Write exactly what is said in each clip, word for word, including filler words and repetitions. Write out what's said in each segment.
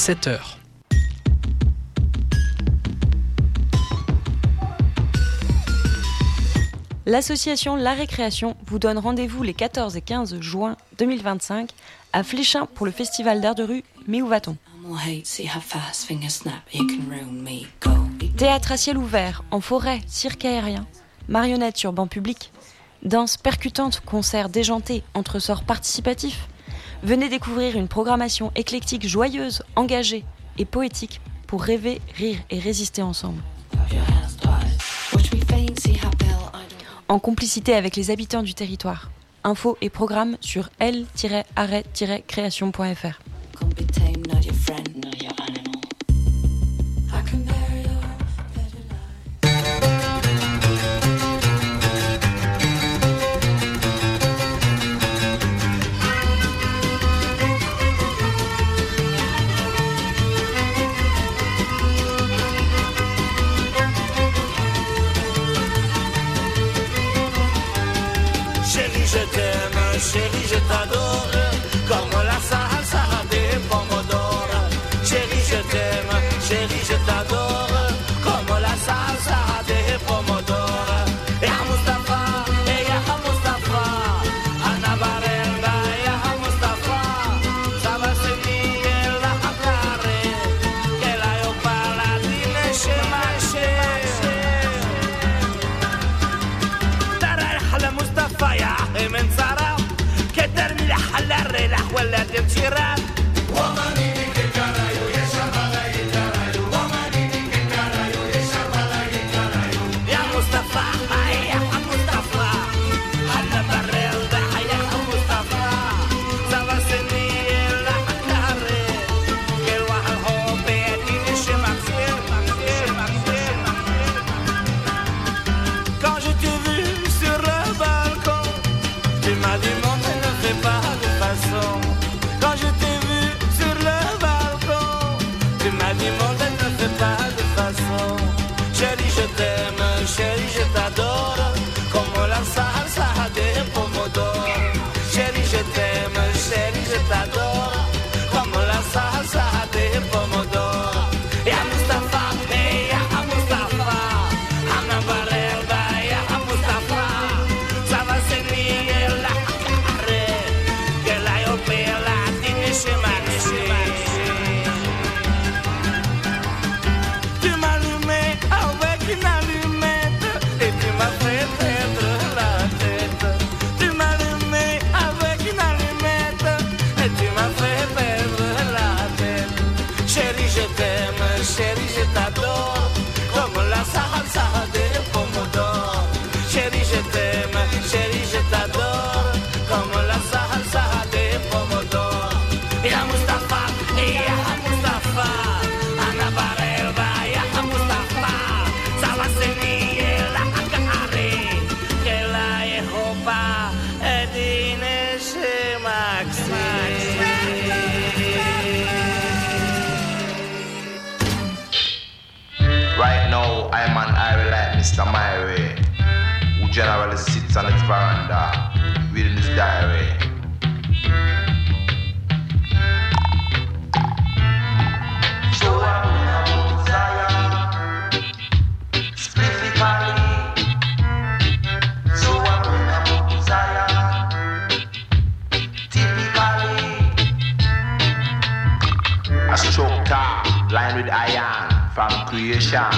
sept heures. L'association La Récréation vous donne rendez-vous les quatorze et quinze juin deux mille vingt-cinq à Fléchin pour le festival d'art de rue Mais où va-t-on ? Théâtre à ciel ouvert, en forêt, cirque aérien, marionnettes sur banc public, danse percutante, concerts déjantés, entresorts participatifs. Venez découvrir une programmation éclectique joyeuse, engagée et poétique pour rêver, rire et résister ensemble. En complicité avec les habitants du territoire. Infos et programmes sur l tiret arrêt tiret création point f r. Chérie, je t'adore, comme la salsa des pomodoro. Chérie, je t'aime, chérie, je t'adore, comme la salsa des pomodoro. Ya Mustafa, ya Mustafa, Ana Barenda, ya Mustafa, ça va se nier la carré, que la yo paladine chez ma chérie. Tara ya Mustafa, ya Emen Sara. ولا تمشيران ومانيني كرايو يا شبابا كرايو ومانيني كرايو يا شبابا كرايو يا مصطفى يا مصطفى انا بريل ده يا مصطفى سبسني لا كاري كل واحد هو بيتي مشي مكسير مكسير مكسير Quand je t'ai vu sur le balcon tu m'as dit non mais ne fais pas de façon. Quand je t'ai vu sur le balcon, tu m'as dit mon belle ne fais pas de façon. Chérie je t'aime, chérie je t'adore, comme la salsa des pomodoro. Chérie je t'aime, chérie je t'adore, comme la salsa des pomodoro. Ya Mustafa, ya Mustafa, Ana Barelda, ya Mustafa, ça va se nier la carré, que la yo pela. Tu m'allumais avec une allumette et tu m'as fait perdre la tête. Tu m'allumais avec une allumette et tu m'as fait perdre la tête. Chérie, je t'aime, chérie, je t'adore, comme la salsa des pomodoro. Chérie, je t'aime, chérie, je t'adore, comme la salsa des pomodoro. Ya Mustafa, ya Mustafa, Ana Barelba, ya Mustafa, ça va se nier la carré, que la Yehopa est dîner chez Maxime. Right now, I'm on highway like Mister Myrie, who generally sits on his veranda, reading his diary. A stroke car lined with iron from creation,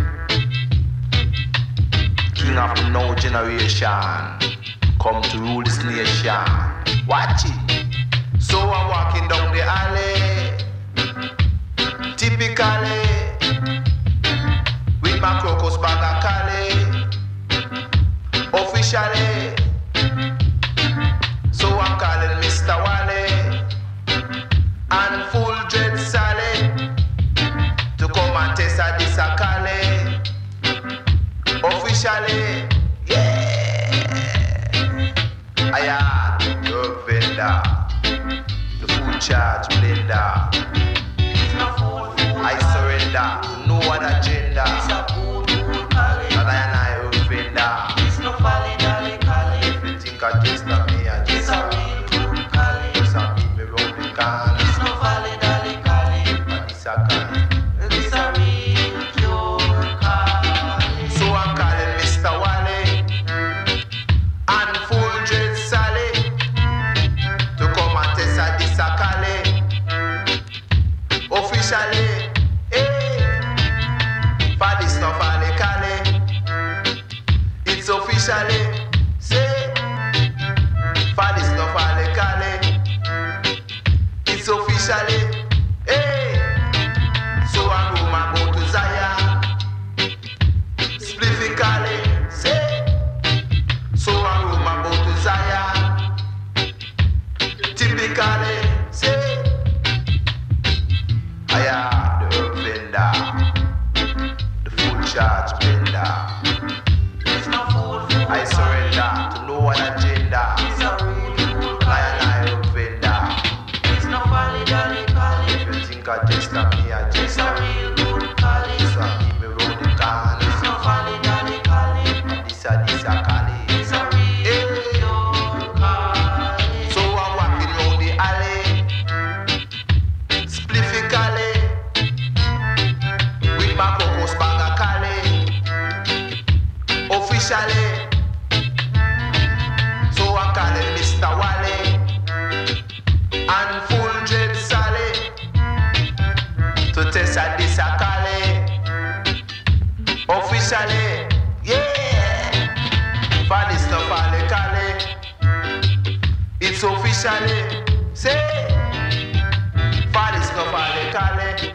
king of no generation, come to rule this nation. Watch it. So I'm walking down the alley, typically with my crocus bag of Cali, officially. So I'm calling Mister Wally and Full Dread Sally to come and test a this a Cali, officially. Yeah, I am your vendor, the food charge blender. I surrender to no other agenda. And I and I will vendor. If you think I just love me, I just love me. Just a me me round the corner. I officially, hey, for this stuff all they call it. It's officially, say, for this stuff all they call it. It's officially, hey, so I go my go to Zion, spliffy say, so I go my go to Zion, typically, say, I am the herb vendor, the full charge vendor. I surrender to no one agenda. I am I herb vendor. If you think I just a me, I just a so I keep me round the corner. This a this a cali. Hey. So I'm walking round the alley, spliffy with my cocos bag of cali. Officially, so I'm calling Mister Wally and Full Dread Sally to test a this a cali. Officially, yeah, for this stuff all they call it. It's officially, say, for this stuff all they call it.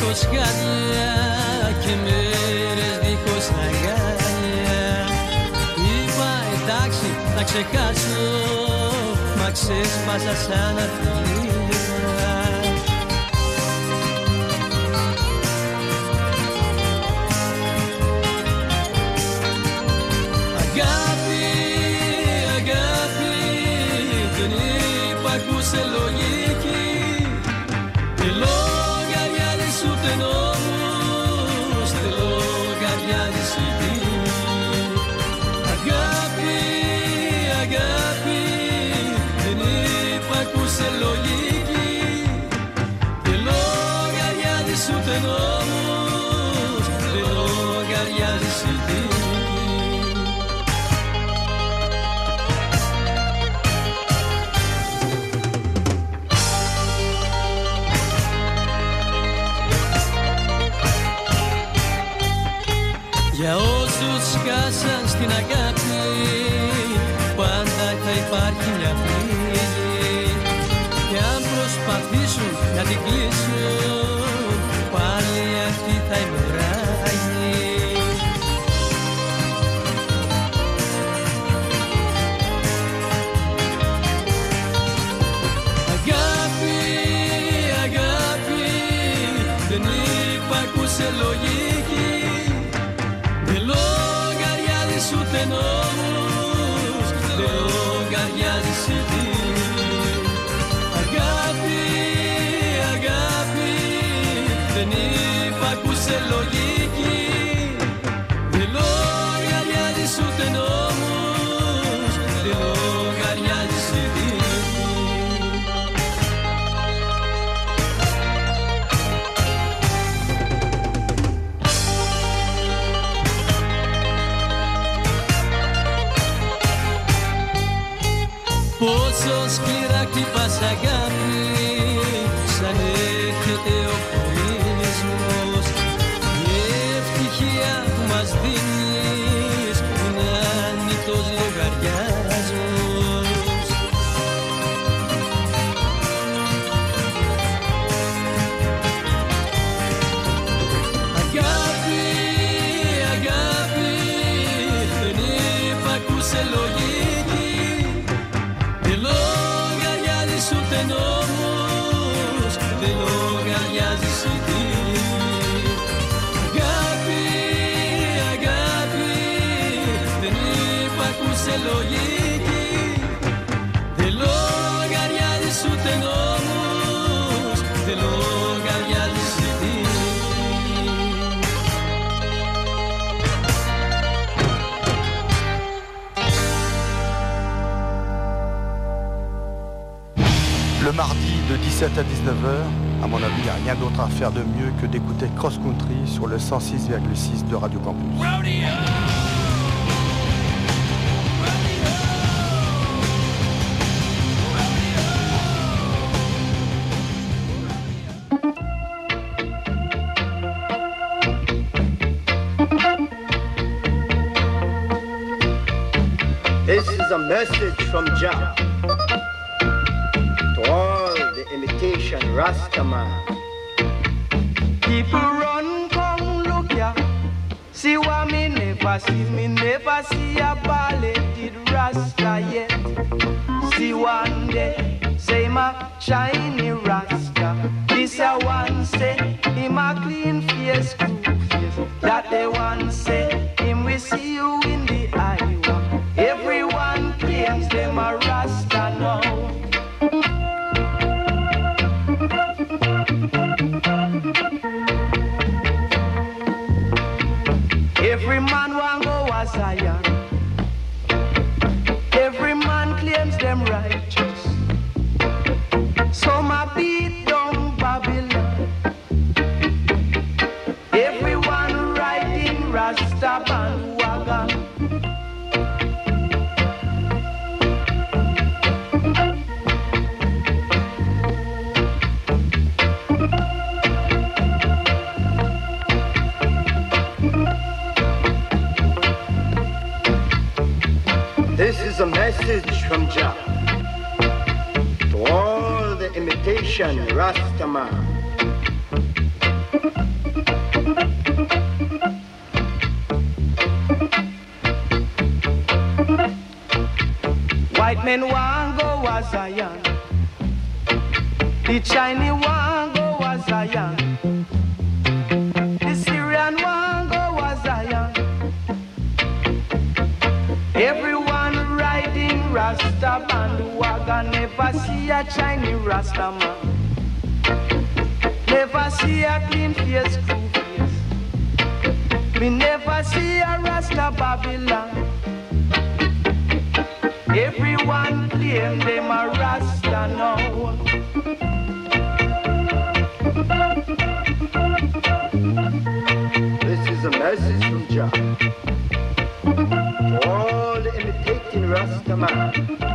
δίχως χάδια και μέρες δίχως αγκάλια. Είπα εντάξει θα ξεχάσω, μα ξέσπασα σαν αφιλία. Αγάπη, αγάπη, δεν υπαρχούσε λογική. Λογαριάζεις ούτε νόμους, δεν λογαριάζεις τι. Αγάπη, αγάπη, δεν υπαρχούσε λογική. Δεν λογαριάζεις ούτε νόμους, δεν λογαριάζεις τι. Για όσους χάσαν στην αγάπη, πάντα θα υπάρχει μια φύγη. Και αν προσπαθήσουν να την κλείσουν, πάλι αυτή θα ημεράγει. Αγάπη, αγάπη, δεν υπαρχούσε λογική. Δεν λογαριάζεις ούτε νόμους, δεν λογαριάζεις τι. Αγάπη, αγάπη, δεν υπαρχούσε λογική. Δεν λογαριάζεις ούτε νόμους, δεν λογαριάζεις τι. Πόσο σκληρά χτυπάς αγάπη, σαν έρχεται ο χωρισμός. Η ευτυχία που μας δίνεις είναι ανοιχτός λογαριασμός. Αγάπη, αγάπη, δεν υπαρχούσε λογική. Δεν λογαριάζεις ούτε νόμους, δεν λογαριάζεις τι. Αγάπη, αγάπη, δεν υπαρχούσε λογική. Δεν λογαριάζεις ούτε νόμους, δεν λογαριάζεις τι. Le mardi de dix-sept à dix-neuf heures, à mon avis, il n'y a rien d'autre à faire de mieux que d'écouter Cross Country sur le cent six virgule six de Radio Campus. Rodeo! This is a message from Jah to all the imitation Rastaman. People run, come look ya. See what me never see, me never see a balleted Rasta yet. See one day, say my shiny Rasta. This a one say, him a clean face, cool face. That the one say, him we see you in the Iowa. Everyone claims them a Rasta now. Every man want go a Zion. Every man claims them righteous. Some a beat down Babylon. Everyone riding Rasta bandwagon. This is a message from Jah to all the imitation Rastaman. Zion. The Chinese one go was Zion. The Syrian one go was Zion. Everyone riding Rasta bandwagon. Never see a Chinese Rasta man. Never see a clean face, cool face. We never see a Rasta Babylon. Everyone claim them a Rasta now. This is a message from Jah for all the imitating Rasta man.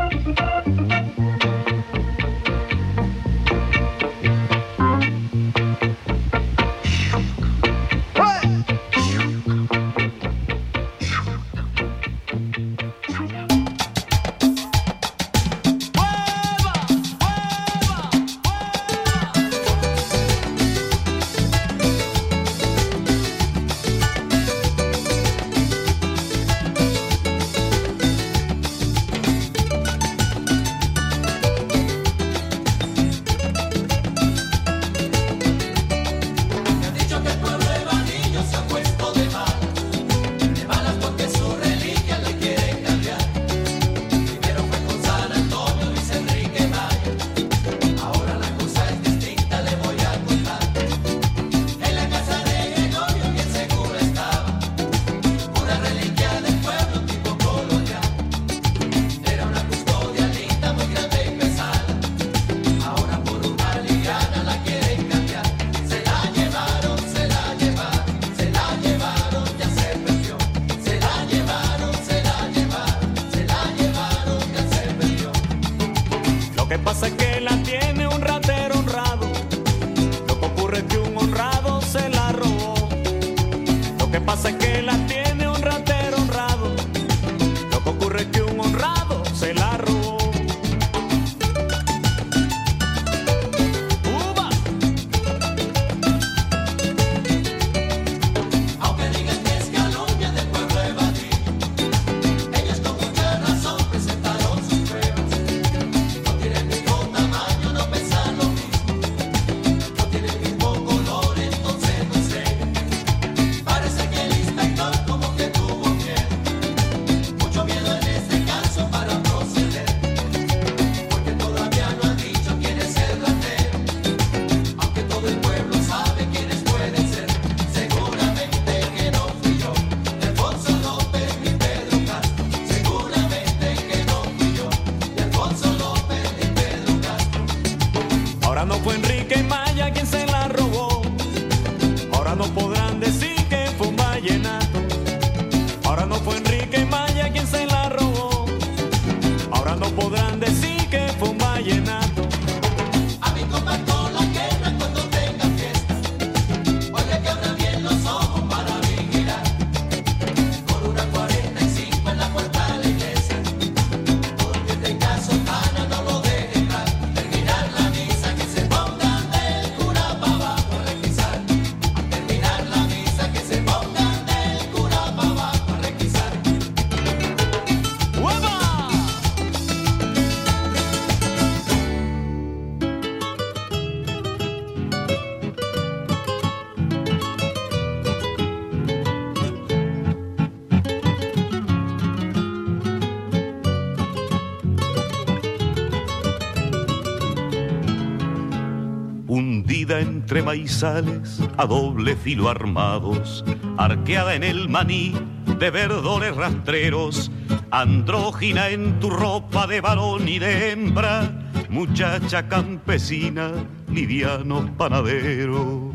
Entre maizales a doble filo armados, arqueada en el maní de verdores rastreros, andrógina en tu ropa de varón y de hembra, muchacha campesina, liviano panadero.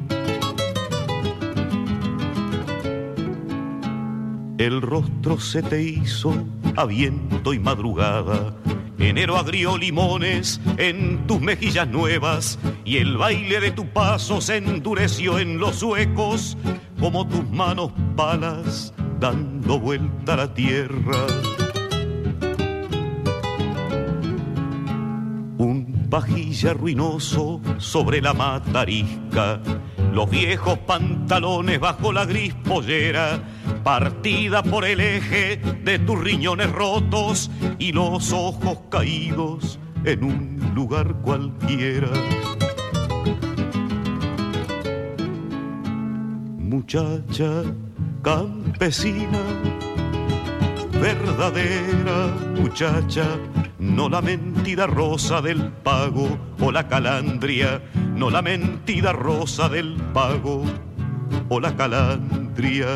El rostro se te hizo a viento y madrugada, enero agrió limones en tus mejillas nuevas y el baile de tu paso se endureció en los huecos como tus manos palas dando vuelta a la tierra. Un pajilla ruinoso sobre la matarisca, los viejos pantalones bajo la gris pollera, partida por el eje de tus riñones rotos y los ojos caídos en un lugar cualquiera. Muchacha campesina, verdadera muchacha, no la mentida rosa del pago o la calandria, no la mentida rosa del pago o la calandria.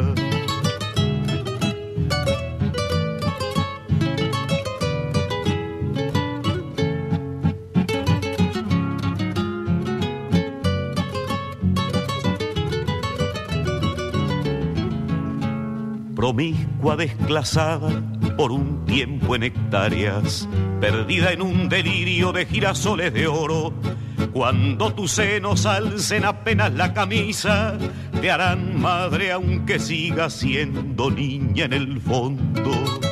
Promiscua desclasada por un tiempo en hectáreas, perdida en un delirio de girasoles de oro. Cuando tus senos alcen apenas la camisa, te harán madre aunque sigas siendo niña en el fondo.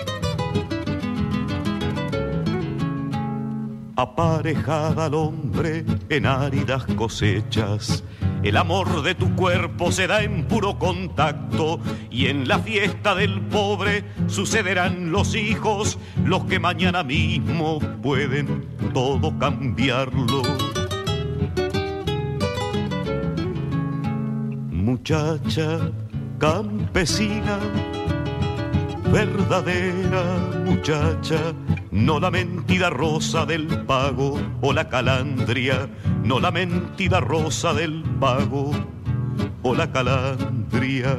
Aparejada al hombre en áridas cosechas, el amor de tu cuerpo se da en puro contacto, y en la fiesta del pobre sucederán los hijos, los que mañana mismo pueden todo cambiarlo. Muchacha campesina, verdadera muchacha, no la mentida rosa del pago o la calandria, no la mentida rosa del pago o la calandria.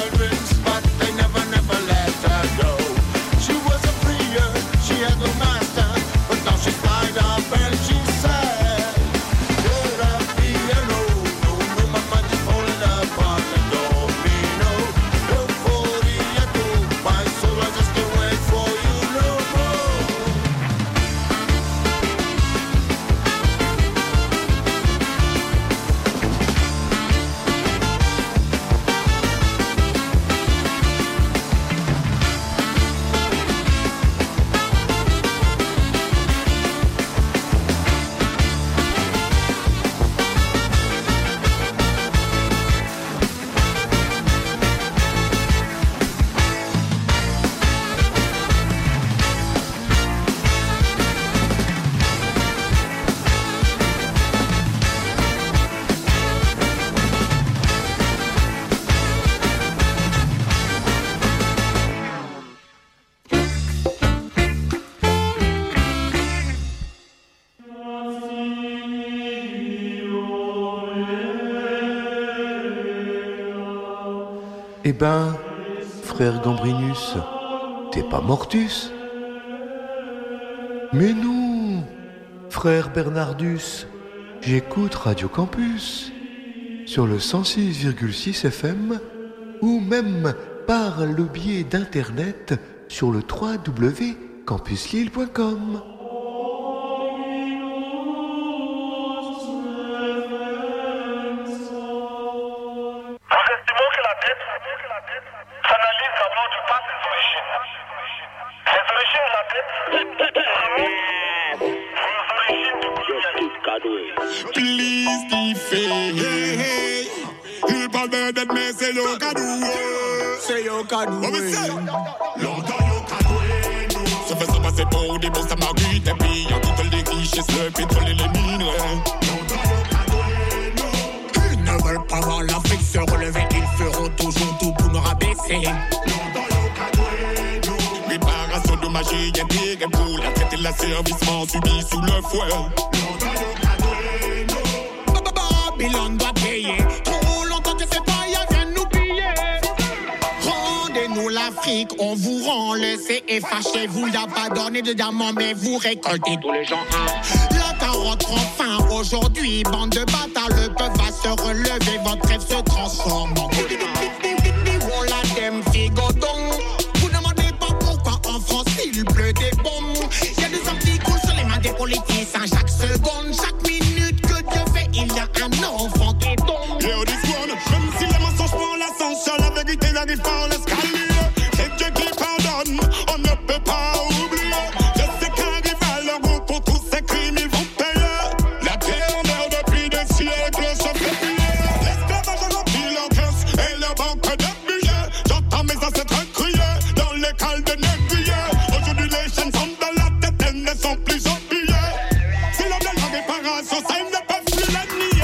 She was a freer, she had no master. Eh ben, frère Gambrinus, t'es pas mortus? Mais non, frère Bernardus, j'écoute Radio Campus sur le cent six virgule six F M ou même par le biais d'internet sur le w w w point campus lille point com. Please defend. Hey, hey. Il parle de d'être, mais c'est yo kadou. C'est yo kadou. Oh, mais c'est longtemps yo kadou. Ça fait ça passer pour des bons samaritains. Et puis y'a toutes les richesses, le pétrole et les mines. Longtemps yo kadou. Ils ne veulent pas voir l'Afrique se relever. Ils feront toujours tout pour nous rabaisser. Longtemps yo kadou. Réparation dommagée, y'a des gains pour la traite et l'asservissement subi sous le fouet. Longtemps yo Babylone doit payer. Trop longtemps que c'est pas, y'a vient nous piller. Rendez-nous l'Afrique, on vous rend le C et fâchez-vous. Y'a pas donné de diamants, mais vous récoltez tous les gens. La carotte prend fin aujourd'hui. Bande de bâtards, le peuple va se relever. Votre rêve se transforme en on la dem figodon. Vous demandez pas pourquoi en France il pleut des bombes. Y'a des hommes qui coulent sur les mains des politiciens. Chaque seconde, chaque minute que Dieu fait, il y a un enfant qui tombe. Yo, this one, même si les mensonges font l'ascenseur, la vérité n'arrive pas en l'escalier. C'est Dieu qui pardonne, on ne peut pas oublier. Je sais qu'arrive à leur route pour tous ces crimes, ils vont payer. La terre depuis des siècles se fait plier. L'esclavage a rempli leur caisse et leur banque de billets. J'entends mes ancêtres crier dans les cales de négriers. Aujourd'hui les chaînes sont dans la tête, elles ne sont plus oubliées. Si l'homme de la réparation, ça ils ne peuvent plus la nier.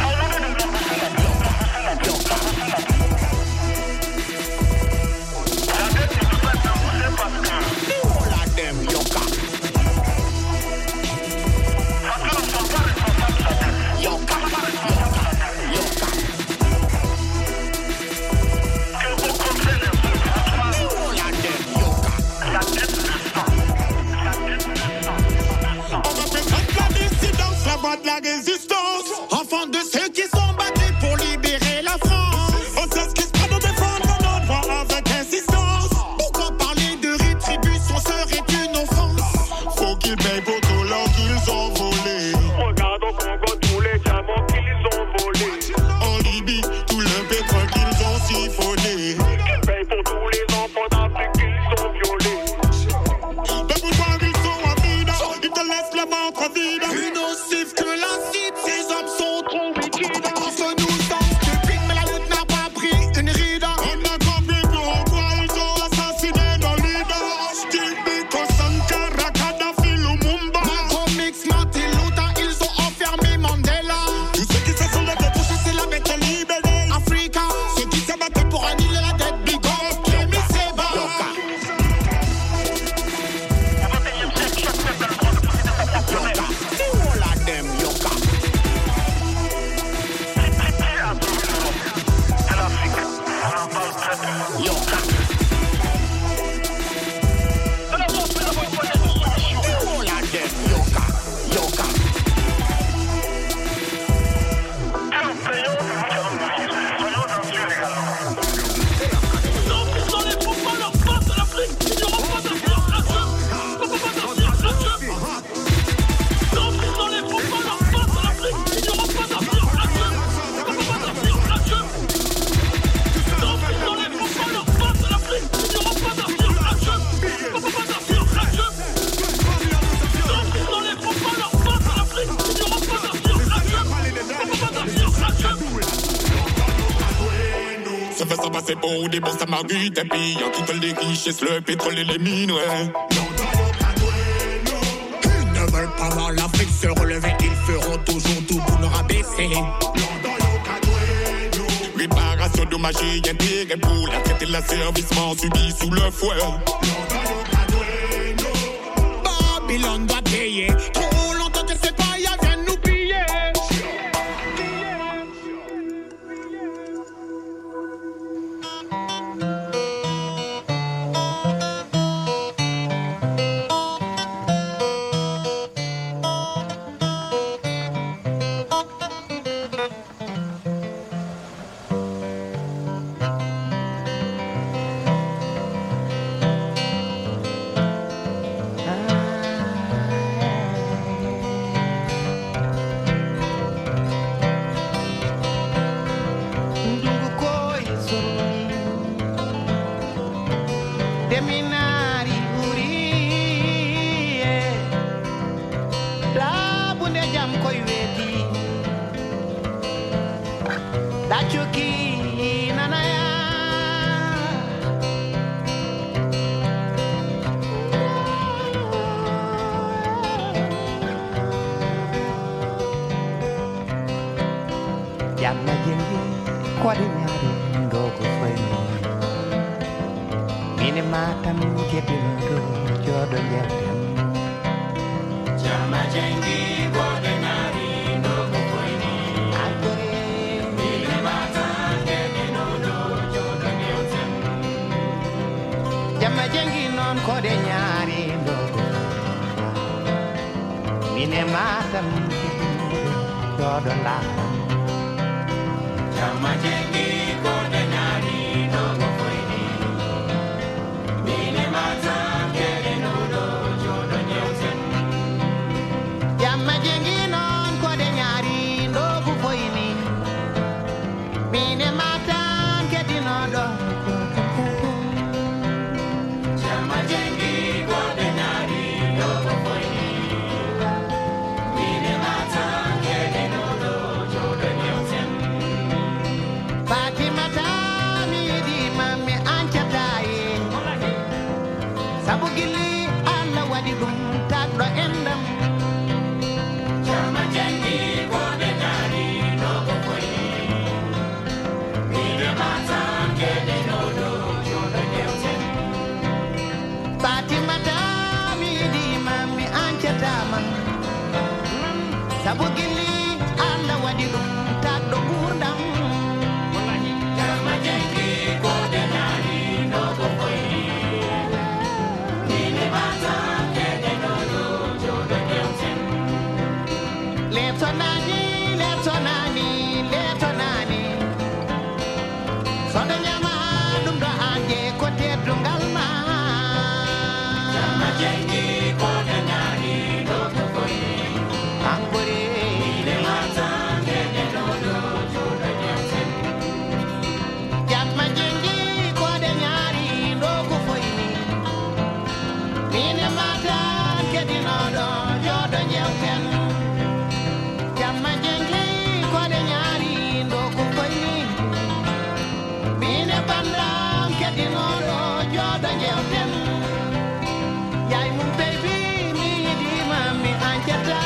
De la résistance, enfants de ceux qui sont battus pour libérer la France. On sait ce qui se passe de défendre nos droits avec insistance. Pourquoi parler de rétribution serait une offense? Faut qu'ils payent pour tout l'or qu'ils ont volé. Regarde au Congo tous les diamants qu'ils ont volés. En Libye, tout le pétrole qu'ils ont siphonné. Ils payent pour tous les enfants d'Afrique qu'ils ont violés. De pouvoir ils sont en vide, ils te laissent le ventre vide. Plus nocif que l'acide, ces hommes sont trop rigides. Entre nous sommes stupides, mais la lutte n'a pas pris une ride. On a compris pourquoi ils ont assassiné nos leaders. Steve Biko, Sankara, Kadhafi, Lumumba, Malcolm X, Martin Luther, ils ont enfermé Mandela. Tous ceux qui se sont levés pour chasser la bête libérée. Africa, ceux qui se battaient pour annihiler la dette, Big Up, Kémy Séba. C'est pour des bons samaritains, et puis y'a toutes les richesses, le pétrole et les mines, ouais. Ils ne veulent pas voir l'Afrique se relever, ils feront toujours tout pour nous rabaisser. Réparation dommagée, y'a des gains pour la traite et l'asservissement subi sous le fouet. Babylone doit payer, trop longtemps que c'est pas, y'a vient nous piller. chuki nanaya Jamna jingi kwadi nyari ndogo fweni Mine matan kedin do jodo nyelten Jama jengi kwadi nyari ndogo fweni Mine matan kedin do jodo nyelten Jama jengi non kwadi nyari ndogo Mine matan kedin do jodo nyelten Jama jengi kode nyari dogo fweni Mine mata kere nudo jodo nyelten Jama jengi non kode nyari dogo fweni Mine mata kere nudo Jama jengi kode nyari dogo fweni Mine mata kere nudo jodo nyelten Fatimata mi di mami anchataye Sabu gili alla wadi dum tagdo endam Jama jengi kode nyari dogo fweni Mine mata kede nodo jodo nyelten Fatimata mi di mami anchatama Sabu gili alla wadi dum tagdo gurdam Jama jengi kode nyari dogo fweni Mine mata kede nodo jodo nyelten Leto nani, leto nani, leto nani Sodo nyama dum do anje kote dungal ma Jama jengi kode nyari dogo fweni Anguri Mine mata kede nodo jodo nyelten Jama jengi kode nyari dogo fweni Mine mata kede nodo jodo nyelten Jama jengi kode nyari dogo fweni Mine bandam kede nodo jodo nyelten Yai mun baby mi di mami anchata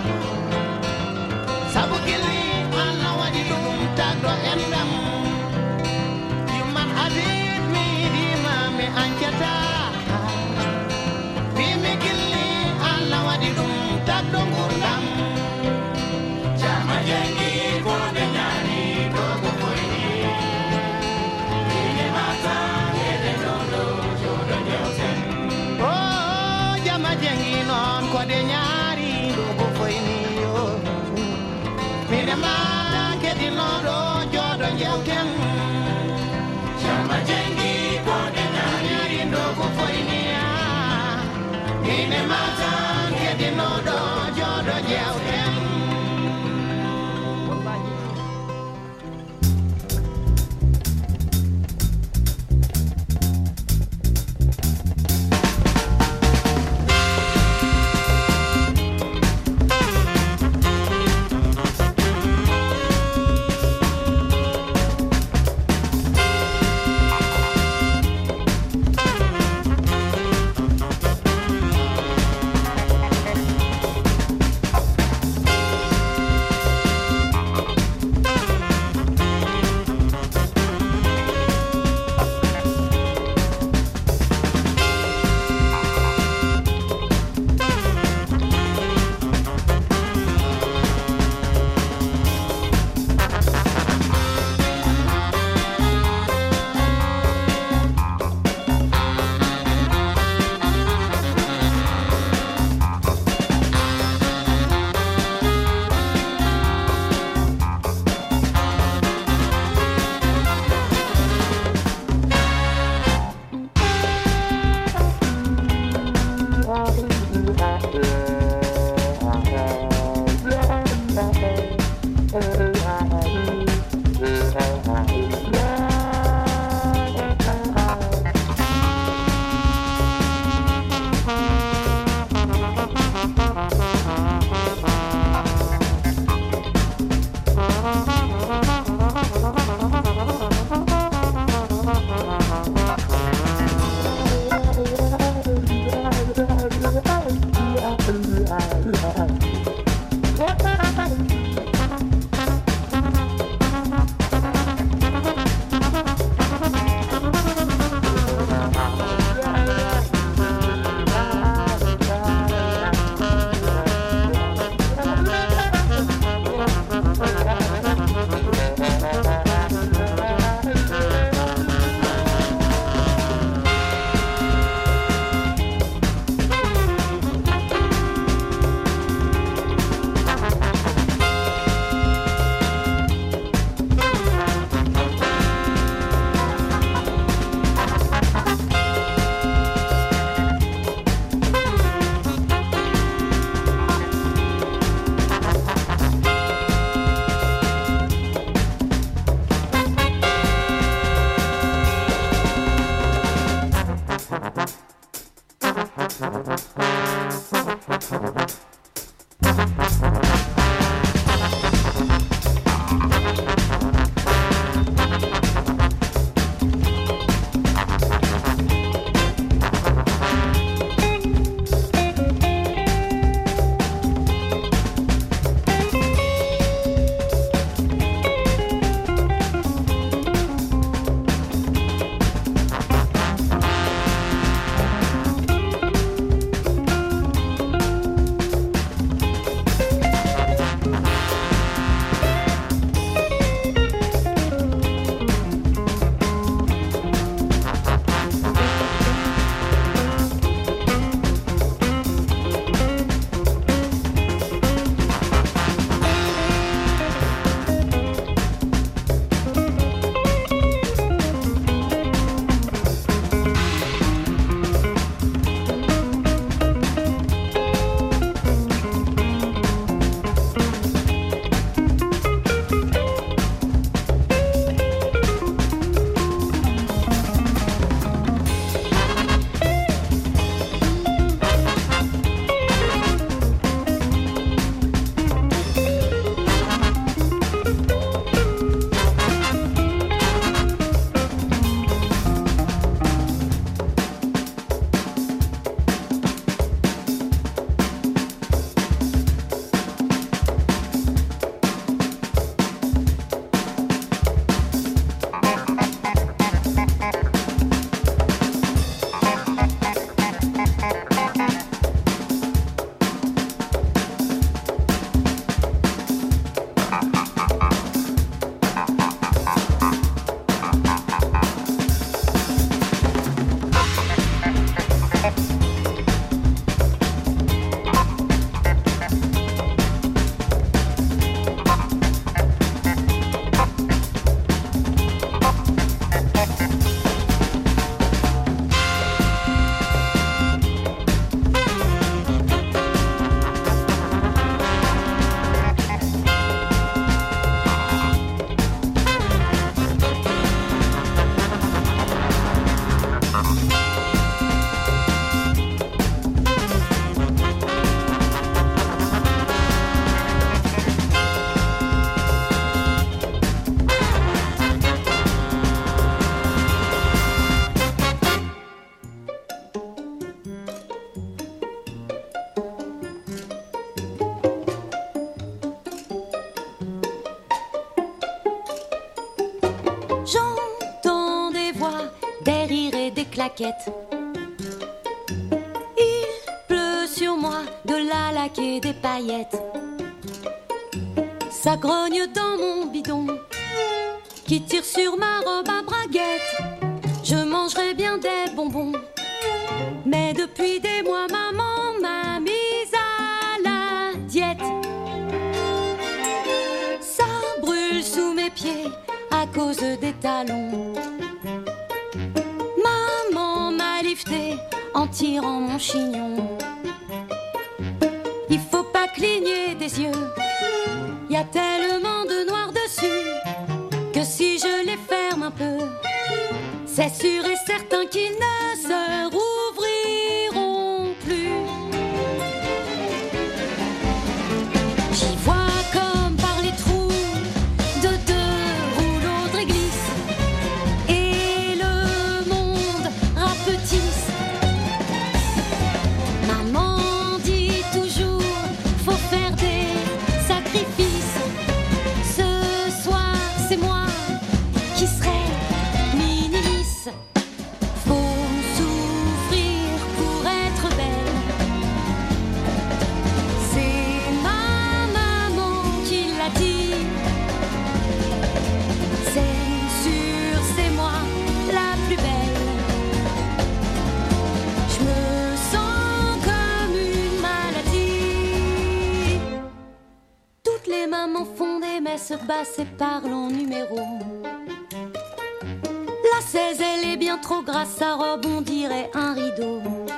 Sabu gili alla wadi dum tagdo endam Yuman azid mi di mami anchata Bimi gili alla wadi dum tagdo ngurdam Jama jengi kode nyari dogo fweni Mine mata kede nodo jodo nyelten Oh jama jengi non kode nyari dogo fweni oh Mine mata kede nodo jodo nyelten Jama jengi kode nyari dogo fweni Mine mata kede nodo jodo nyelten claquettes. Il pleut sur moi de la laque et des paillettes. Ça grogne dans mon bidon qui tire sur ma robe à braguettes. Je mangerais bien des bonbons, mais depuis des mois maman m'a mise à la diète. Ça brûle sous mes pieds à cause des talons. Maman m'a lifté en tirant mon chignon. Il faut pas cligner des yeux, y a tellement de noir dessus que si je les ferme un peu, c'est sûr et certain qu'ils ne se rouvriront plus. J'y vois comme par les trous de deux rouleaux de réglisse, et le monde rapetisse. Maman dit toujours, faut faire des sacrifices. Ce soir, c'est moi qui serai mini-miss. Faut souffrir pour être belle. C'est ma maman qui l'a dit. C'est sûr, c'est moi la plus belle. Je me sens comme une maladie. Toutes les mamans font des messes basses et parlent en numéro. La seize, elle est bien trop grasse, sa robe on dirait un rideau.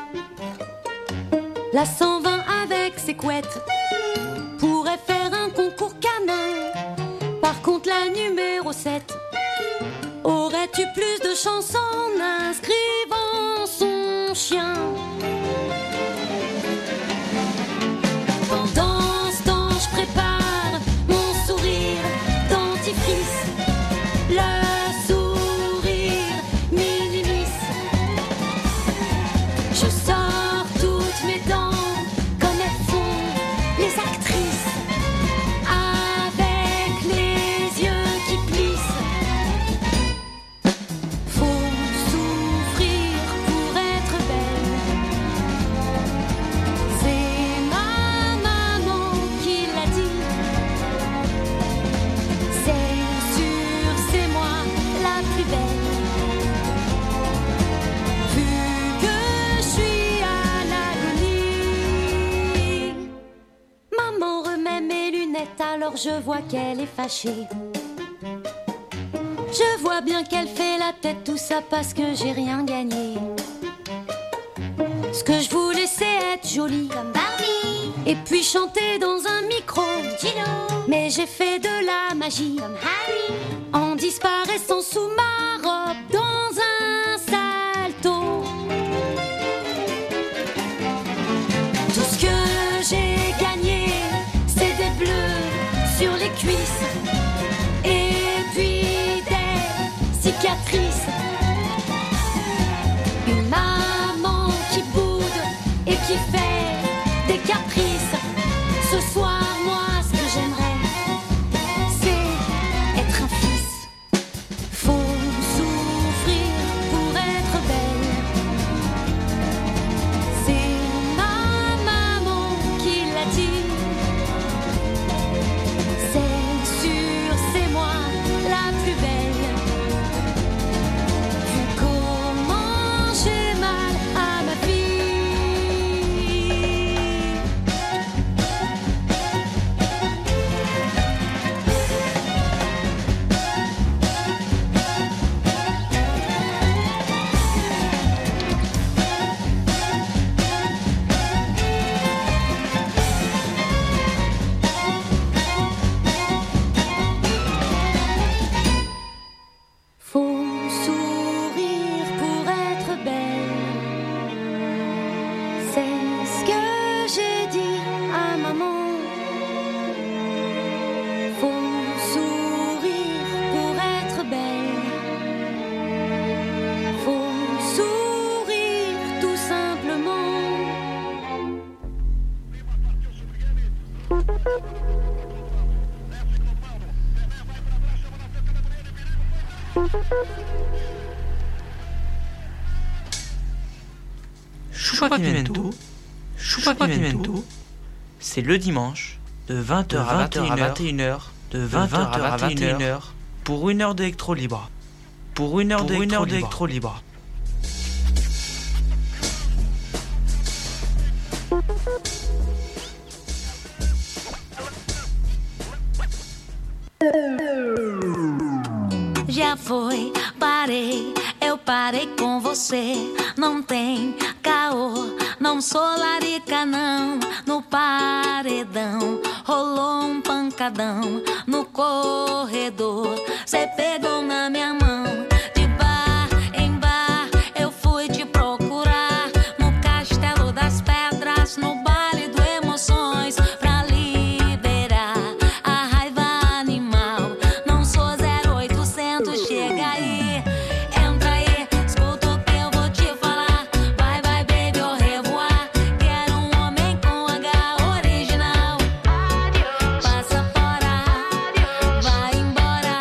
La cent vingt avec ses couettes pourrait faire un concours canin. Par contre la numéro sept aurait eu plus de chance en inscrivant son chien. Pendant ce temps je prépare mon sourire dentifrice. Le sourire mini-miss. Je sors toutes mes dents comme elles font les actrices, avec les yeux qui plissent. Faut souffrir pour être belle. C'est ma maman qui l'a dit. C'est sûr, c'est moi la plus belle. Vu que je suis à l'agonie, maman remet mes lunettes, alors je vois qu'elle est fâchée. Je vois bien qu'elle fait la tête, tout ça parce que j'ai rien gagné. Ce que je voulais c'est être jolie comme Barbie, et puis chanter dans un micro Gino. Mais j'ai fait de la magie comme Harry, en disparaissant sous ma robe dans un salto. Tout ce que j'ai gagné, c'est des bleus sur les cuisses, et puis des cicatrices. Une maman qui boude et qui fait des caprices. Ce soir, moi, ce que j'aimerais, c'est être un fils. Faut souffrir pour être belle. C'est ma maman qui l'a dit. C'est sûr, c'est moi la plus belle. Vu comment j'ai mal à ma vie. Faut sourire pour être belle. C'est ce que j'ai dit à maman. Faut sourire pour être belle. Faut sourire tout simplement. Choupa Pimento, Choupa Pimento, c'est le dimanche de vingt heures à vingt et une heures, de vingt heures à vingt et une heures, pour une heure d'électro libre. Pour une heure d'électro libre. Já foi, parei, eu parei com você. Não tem caô, não sou larica não. No paredão, rolou um pancadão no corredor. Cê pegou na minha mão, de bar em bar, eu fui te procurar. No Castelo das Pedras, no baile do Emoções, pra liberar a raiva animal. Não sou zero oitocentos, chega aí, entra aí, escuta o que eu vou te falar. Bye bye baby, au revoir. Quero um homem com H original. Passa fora, vai embora.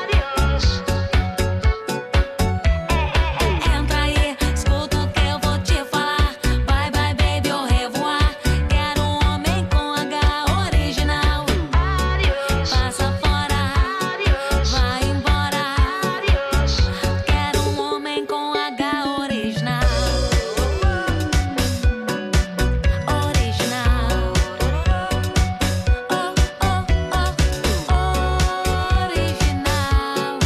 Entra aí, escuta o que eu vou te falar. Bye bye baby, au revoir. Quero um homem com H original. Passa fora, vai embora. Quero um homem com H original. Original. Oh, oh, oh, original.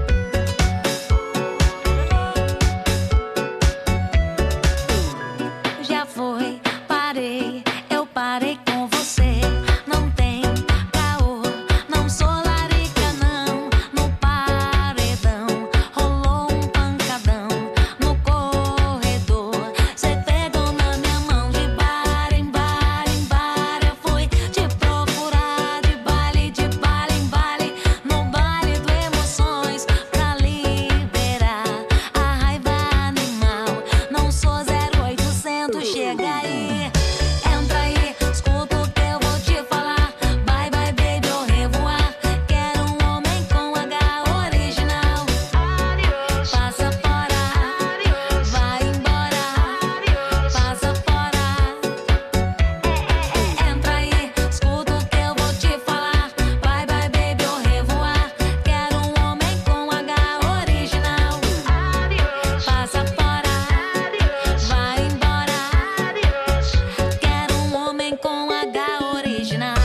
Já foi, parei, eu parei com você. Não tem caô, não sou larica não. No paredão, rolou um pancadão no corredor. Cê pegou na minha mão, de bar em bar em bar, eu fui te procurar. De baile, de baile em baile, no baile do Emoções, pra liberar a raiva animal. Não sou zero oitocentos, chega aí, entra aí, escuta o que eu vou te falar. Bye bye baby, au revoir. Quero um homem com H original. Passa fora, vai embora. Passa fora, entra aí, escuta o que eu vou te falar. Bye bye baby, au revoir. Quero um homem com H original. Passa fora, vai embora. Quero um homem com H original.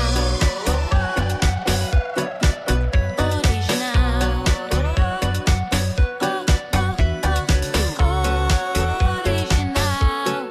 Original. Oh, oh, oh, original.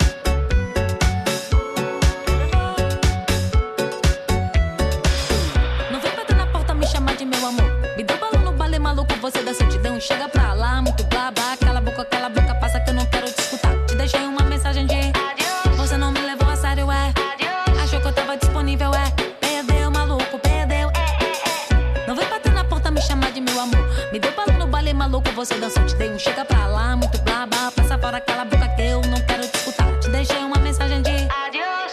Não vem bater na porta me chamar de meu amor. Me deu balão no balé maluco, você da santidão. Chega pra lá, muito blá blá. Cala a boca, cala a boca, passa que eu não quero te escutar. Te deixei uma mensagem de adeus. Você não me levou a sério, é. Achou que eu tava disponível, é. Perdeu, maluco, perdeu, é, é, é. Não vem bater na porta me chamar de meu amor. Me deu balão no balé maluco, você dançou. Te dei um chega pra lá, muito blá blá. Passa fora, cala a boca que eu não quero te escutar. Te deixei uma mensagem de adeus.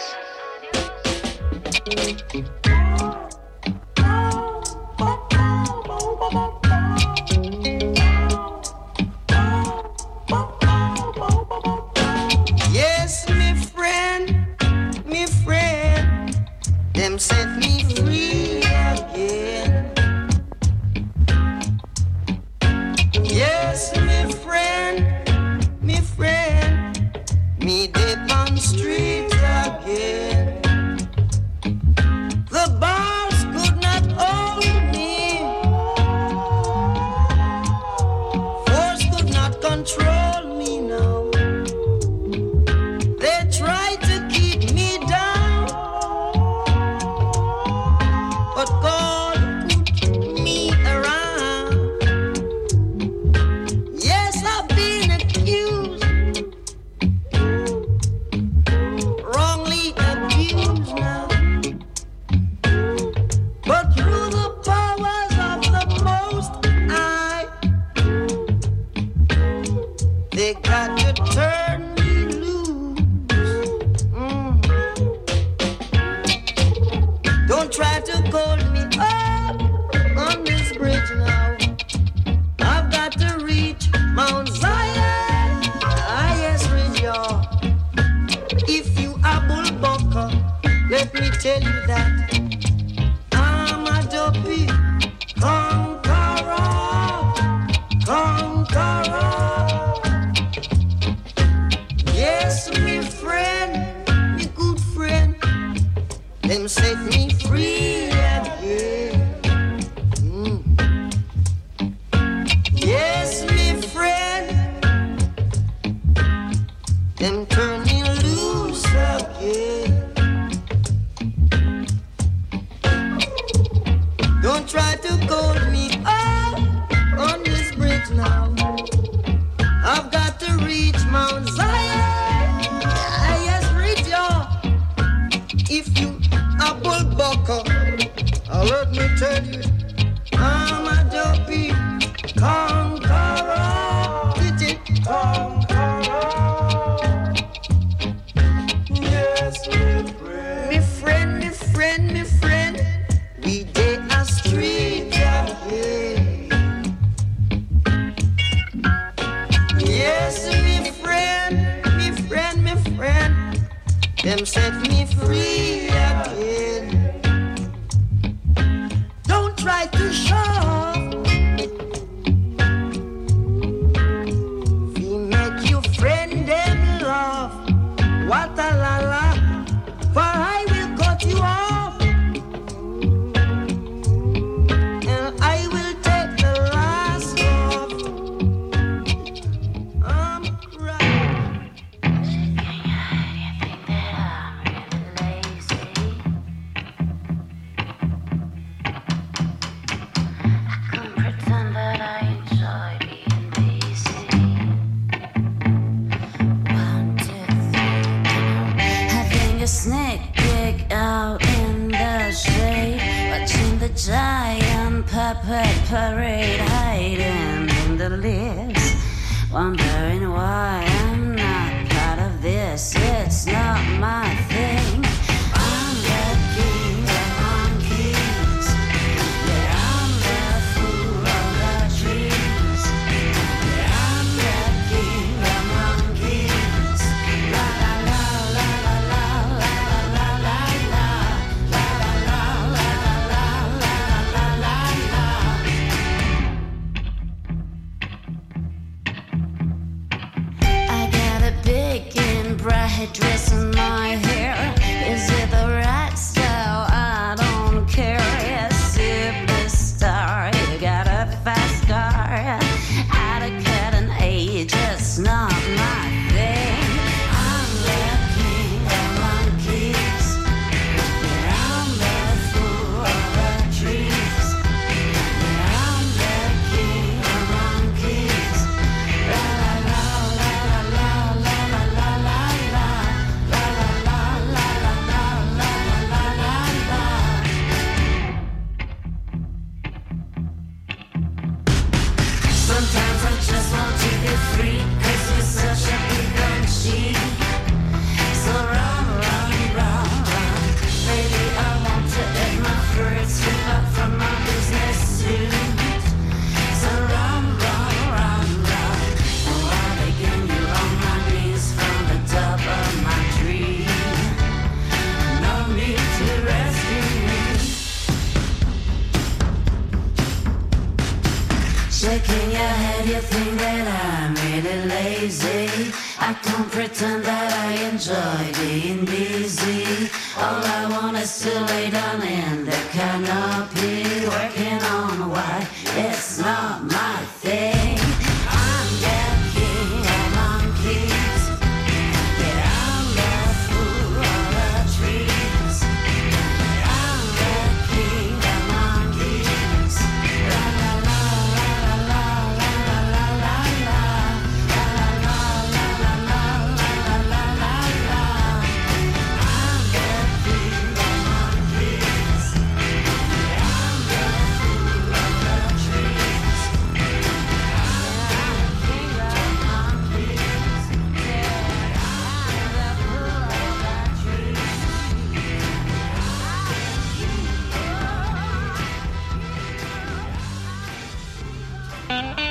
Yes, me friend, me friend, them set me free again. Yes, me friend, me friend, me dead on street again. The bars could not hold me, force could not control me now. They tried to keep me down, but God put me around. Yes, I've been accused, wrongly abused now, but through the powers of the Most High, they got to turn me loose. Mm. Don't try to hold me up on this bridge now. I've got to reach Mount Zion, highest ridge, y'all. them set me free again. Don't try to show off. We make you friend them love. What a la la, for I will cut you off, and I will take the last off. I'm crying. You think that I'm really lazy? I can pretend that I enjoy being busy. One, two, three, having a sneak peek out in the shade, watching the giant puppet parade, hiding in the leaves, wondering why I'm not part of this. It's not my thing. I'm the king of monkeys. Yeah, I'm the fool of the trees. Yeah, I'm the king of monkeys. La la la la la la la la la la la la la la la la la la. I got a big and bright dress in my hair. Is it the right style? I don't care. Yes, superstar, you got a fast car. Out of cut and age, it's not my thing. I'm the king of monkeys. Yeah, I'm the fool of the trees. Yeah, I'm the king of monkeys. La la la la la la la la la la la la la la la la la la la. Sometimes I just want to be free, 'cause you're such a big and cheap. So run, run, run, run. Baby, I want to eat my fruits, strip up from my business suit. So run, run, run, run. Oh, I begin you on my knees from the top of my tree. No need to rescue me. Shaking your head, you think that I'm really lazy. I can't pretend that I enjoy being busy. All I want is to lay down in the canopy, working on why it's not my thing. I'm the king of monkeys. Yeah, I'm the fool of the trees. I'm the king of monkeys. La la la la la la la la la la la la la la la la la la. I'm the king of monkeys. Yeah, I'm the fool of the trees. I'm the king of monkeys. Yeah, I'm the fool of the trees. Thank you.